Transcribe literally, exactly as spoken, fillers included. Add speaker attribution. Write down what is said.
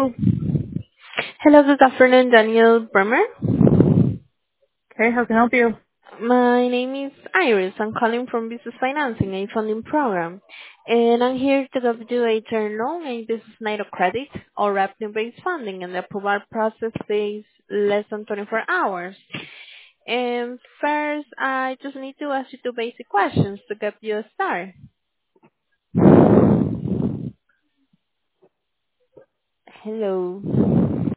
Speaker 1: Hello.
Speaker 2: Hello, good afternoon, Daniel Bremer.
Speaker 1: Okay, how can I help you?
Speaker 2: My name is Iris. I'm calling from Business Financing, a funding program. And I'm here to give you a term loan, a business line of credit, or revenue-based funding, and the approval process takes less than twenty-four hours. And first, I just need to ask you two basic questions to get you a start. Hello.